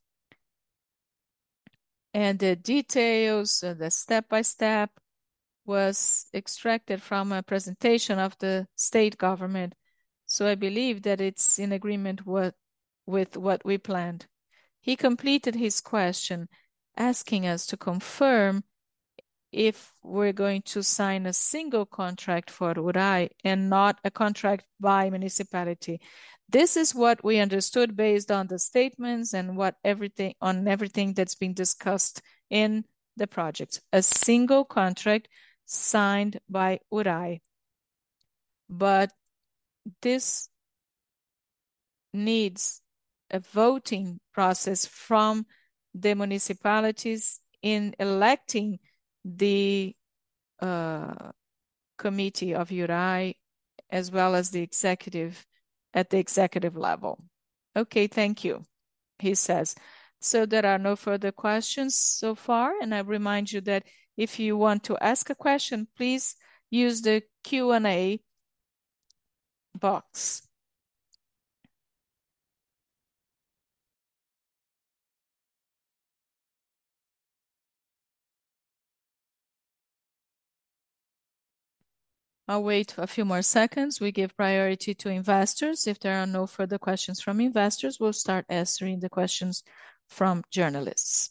And the details, the step-by-step was extracted from a presentation of the state government. So I believe that it's in agreement with what we planned. He completed his question asking us to confirm if we're going to sign a single contract for URAI and not a contract by municipality. This is what we understood based on the statements and everything that's been discussed in the project. A single contract signed by URAI. But this needs a voting process from the municipalities in electing the committee of URAI as well as the executive at the executive level. Okay, thank you, he says. So there are no further questions so far, and I remind you that if you want to ask a question, please use the Q&A box. I'll wait a few more seconds. We give priority to investors. If there are no further questions from investors, we'll start answering the questions from journalists.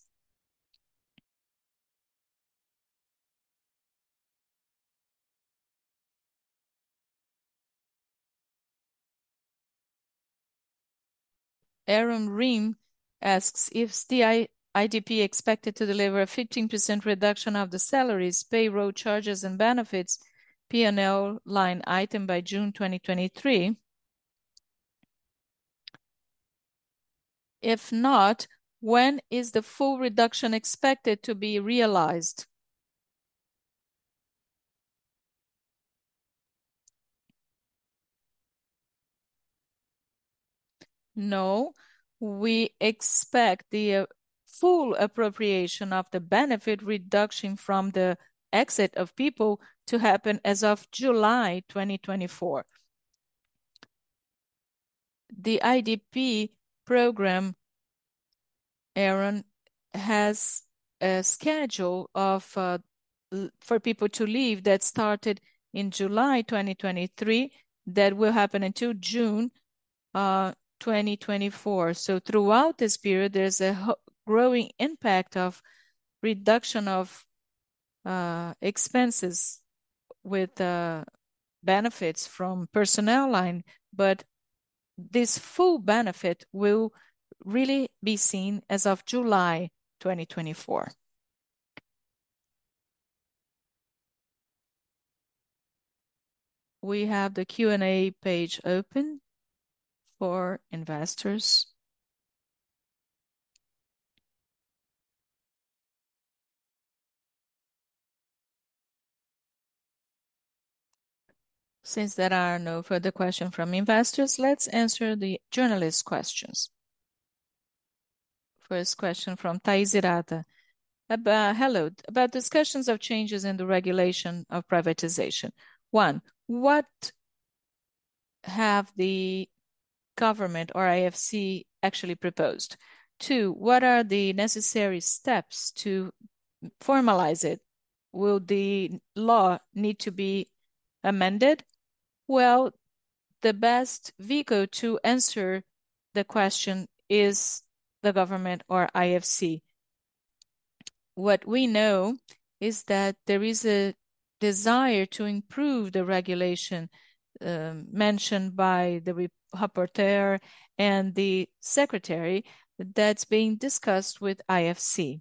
Aaron Ream asks, is the IDP expected to deliver a 15% reduction of the salaries, payroll charges, and benefits P&L line item by June 2023? If not, when is the full reduction expected to be realized? No, we expect the full appropriation of the benefit reduction from the exit of people to happen as of July 2024. The IDP program, Aaron, has a schedule of for people to leave that started in July 2023 that will happen until June 2024. So throughout this period, there's a growing impact of reduction of expenses with benefits from personnel line, but this full benefit will really be seen as of July 2024. We have the Q&A page open for investors. Since there are no further questions from investors, let's answer the journalist questions. First question from Thais Irata. Hello, about discussions of changes in the regulation of privatization. 1. What have the government or IFC actually proposed? 2. What are the necessary steps to formalize it? Will the law need to be amended? Well, the best vehicle to answer the question is the government or IFC. What we know is that there is a desire to improve the regulation mentioned by the rapporteur and the secretary that's being discussed with IFC.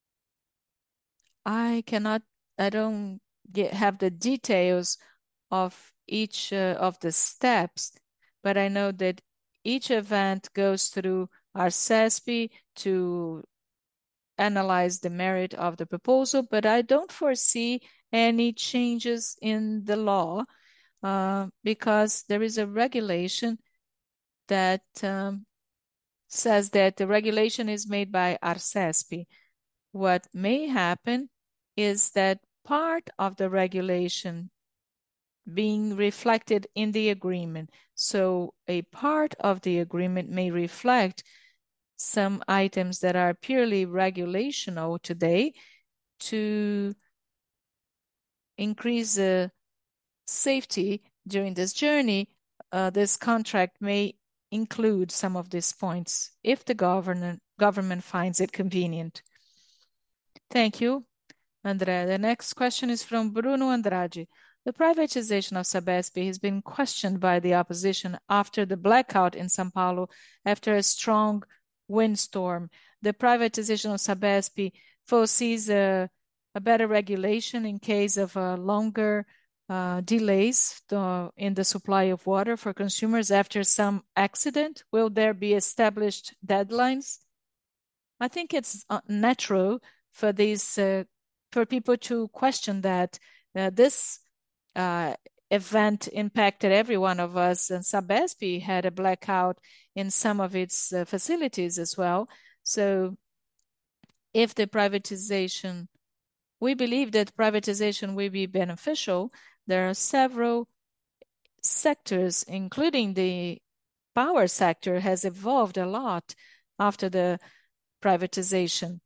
I don't have the details of each of the steps, but I know that each event goes through ARCESP to analyze the merit of the proposal, but I don't foresee any changes in the law because there is a regulation that says that the regulation is made by ARCESP. What may happen is that part of the regulation being reflected in the agreement. So a part of the agreement may reflect some items that are purely regulational today to increase the safety during this journey. This contract may include some of these points if the government finds it convenient. Thank you, André. The next question is from Bruno Andrade. The privatization of Sabesp has been questioned by the opposition after the blackout in São Paulo after a strong windstorm. The privatization of Sabesp foresees a better regulation in case of longer delays in the supply of water for consumers after some accident. Will there be established deadlines? I think it's natural for these for people to question that this event impacted every one of us, and Sabesp had a blackout in some of its facilities as well. So if the privatization, we believe that privatization will be beneficial. There are several sectors, including the power sector, has evolved a lot after the privatization.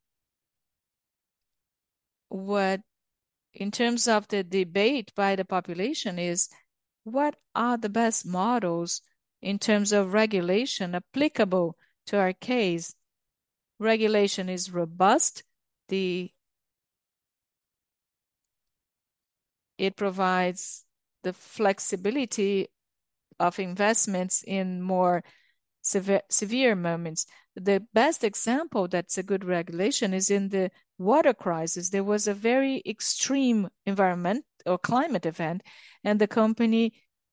What, in terms of the debate by the population, is what are the best models in terms of regulation applicable to our case? Regulation is robust. It provides the flexibility of investments in more severe moments. the best example that's a good regulation is in the water crisis. There was a very extreme environment or climate event, and the company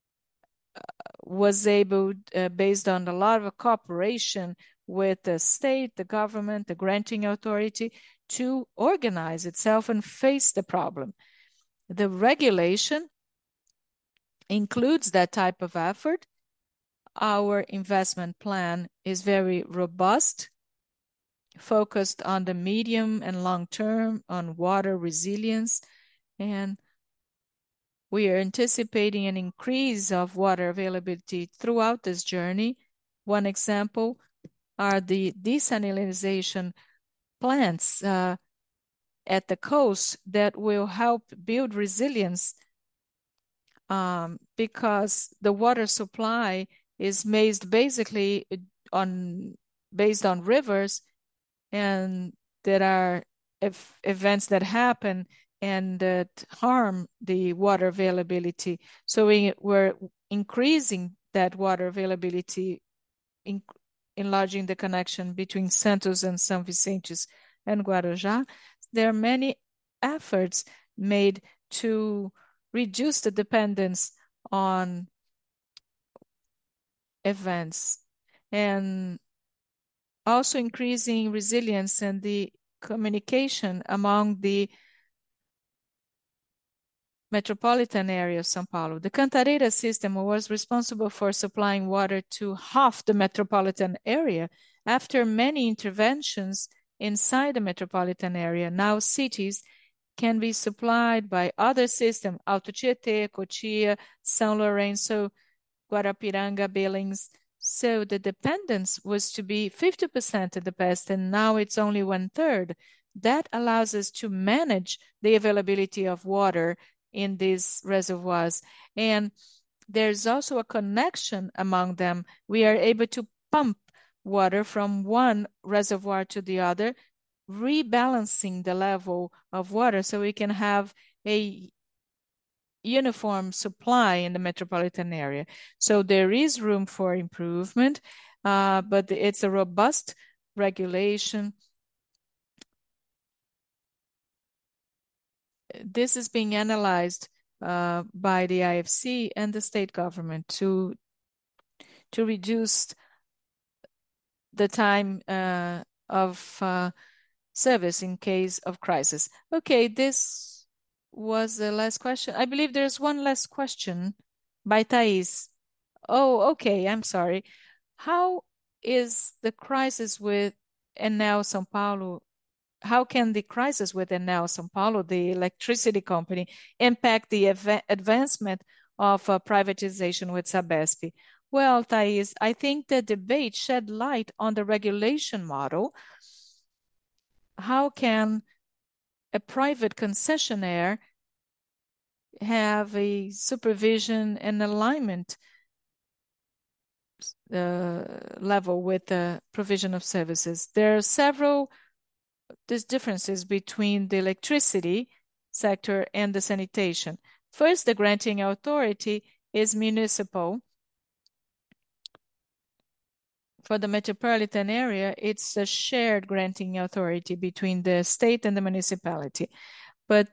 was able, based on a lot of cooperation with the state, the government, the granting authority, to organize itself and face the problem. The regulation includes that type of effort. Our investment plan is very robust, focused on the medium and long term, on water resilience, and we are anticipating an increase of water availability throughout this journey. One example are the desalination plants at the coast that will help build resilience because the water supply is basically based on rivers, and there are events that happen and that harm the water availability. So we're increasing that water availability, enlarging the connection between Santos and São Vicentes and Guarujá. There are many efforts made to reduce the dependence on events and also increasing resilience and the communication among the metropolitan area of São Paulo. The Cantareira system was responsible for supplying water to half the metropolitan area. After many interventions inside the metropolitan area, now cities can be supplied by other systems, Alto Tietê, Cotia, São Lourenço, Guarapiranga, Billings. So the dependence was to be 50% in the past, and now it's only 1/3. That allows us to manage the availability of water in these reservoirs. And there's also a connection among them. We are able to pump water from one reservoir to the other, rebalancing the level of water so we can have a uniform supply in the metropolitan area. So there is room for improvement, but it's a robust regulation. This is being analyzed by the IFC and the state government to reduce the time of service in case of crisis. Okay, this was the last question. I believe there's one last question by Thais. Oh, okay, I'm sorry. How is the crisis with Enel São Paulo? How can the crisis with Enel São Paulo, the electricity company, impact the advancement of privatization with Sabesp? Well, Thais, I think the debate shed light on the regulation model. How can a private concessionaire have a supervision and alignment level with the provision of services? There are several differences between the electricity sector and the sanitation. First, the granting authority is municipal. For the metropolitan area, it's a shared granting authority between the state and the municipality. But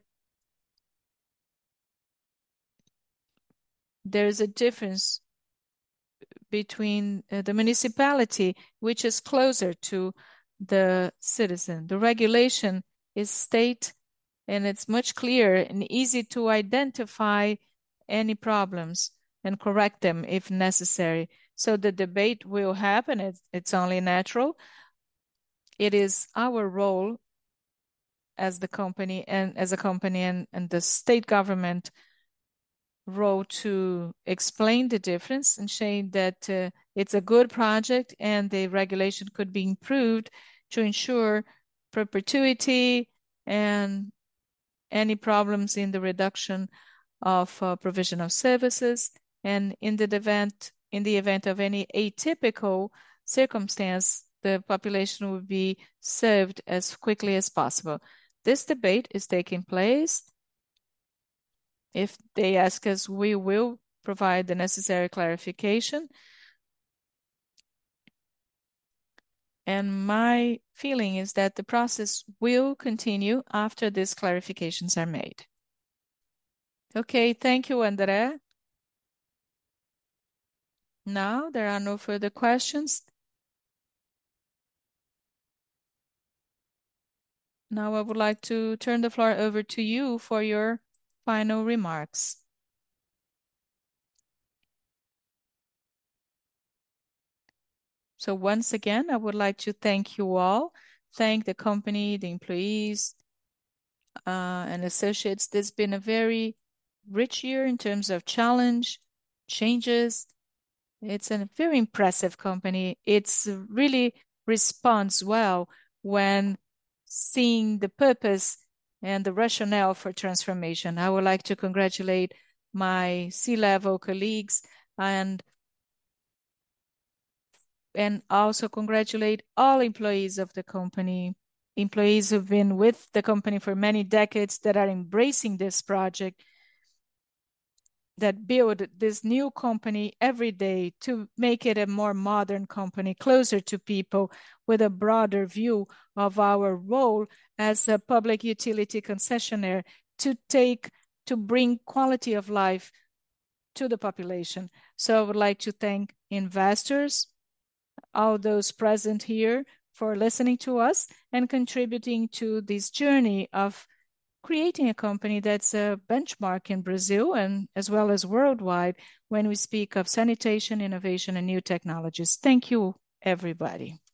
there's a difference between the municipality, which is closer to the citizen. The regulation is state, and it's much clearer and easy to identify any problems and correct them if necessary. So the debate will happen. It's only natural. It is our role as the company and the state government role to explain the difference and saying that it's a good project and the regulation could be improved to ensure perpetuity and any problems in the reduction of provision of services, and in the event of any atypical circumstance, the population will be served as quickly as possible. This debate is taking place. If they ask us, we will provide the necessary clarification. And my feeling is that the process will continue after these clarifications are made. Okay, thank you, André. Now there are no further questions. Now I would like to turn the floor over to you for your final remarks. So once again, I would like to thank you all, thank the company, the employees, and associates. This has been a very rich year in terms of challenge, changes. It's a very impressive company. It's really responds well when seeing the purpose and the rationale for transformation. I would like to congratulate my C-level colleagues and also congratulate all employees of the company, employees who've been with the company for many decades that are embracing this project, that build this new company every day to make it a more modern company, closer to people, with a broader view of our role as a public utility concessionaire to bring quality of life to the population. So I would like to thank investors, all those present here, for listening to us and contributing to this journey of creating a company that's a benchmark in Brazil and as well as worldwide when we speak of sanitation, innovation, and new technologies. Thank you, everybody.